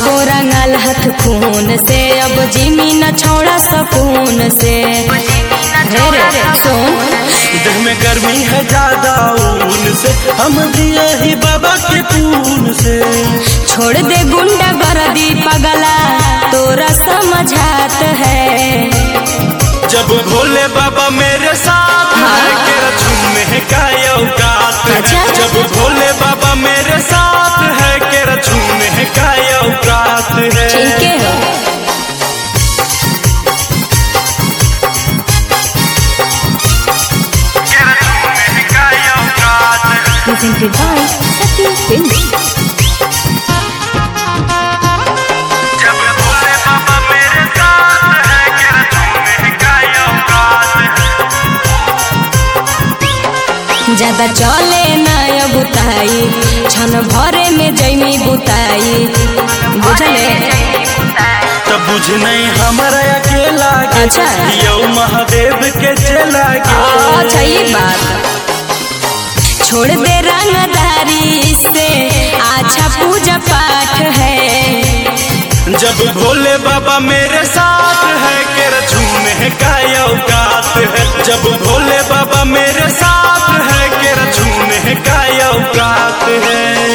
कबो रंगल हाथ खून से, अब जिमी न छोड़ा सकून से। रे सुन, देह में गर्मी है ज्यादा ऊन से, हम दिए ही बाबा के पून से। छोड़ दे गुंडा गर्दी पगला, तोरा समझात है। जब भोले बाबा मेरे साथ है, केरा छूने का औकात है। जब भोले बाबा मेरे साथ है, केरा छूने का औकात है। ठीक है। Presented by Sati Films. जब भोले बाबा मेरे साथ है, केरा छूने का औकात है। ज्यादा चले न बुताई, छन भरे में जैमी बुताई, बुझले। तब बुझ नहीं हमारा अकेला के, अच्छा। यो महादेव के चला के। अच्छा ये बात, छोड़ दे रंगदारी से, अच्छा पूजा पाठ है। जब भोले बाबा मेरे साथ है, केरा छूने का औकात है। जब भोले बाबा मेरे साथ है, केरा छूने का औकात है।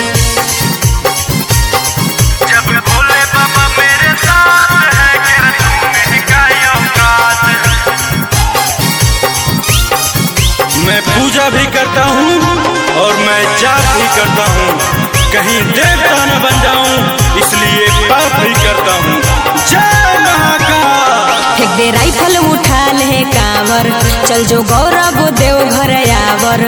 जब भोले बाबा मेरे साथ है, केरा छूने का औकात है। मैं पूजा भी करता हूँ और मैं जाप भी करता हूँ, कहीं देवता न बन जाऊं इसलिए पाप भी करता हूँ। जय महाकाल। फेंक दे राइफल, उठा ले कांवर, चल जो गौरव देव घर आवर।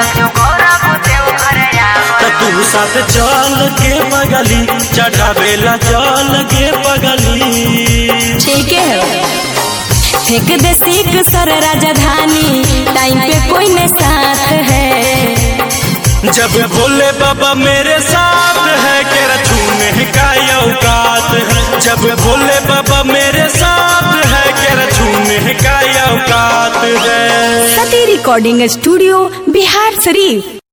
तू साथ चल के पगली, चढ़ावेला चल के पगली। ठीक है। फेंक दे सीख सर राजधानी, टाइम पे कोई न साथ है। जब भोले बाबा मेरे साथ है, केरा छूने का औकात है। जब भोले बाबा मेरे साथ है, केरा छूने का औकात है। सती रिकॉर्डिंग स्टूडियो, बिहार शरीफ।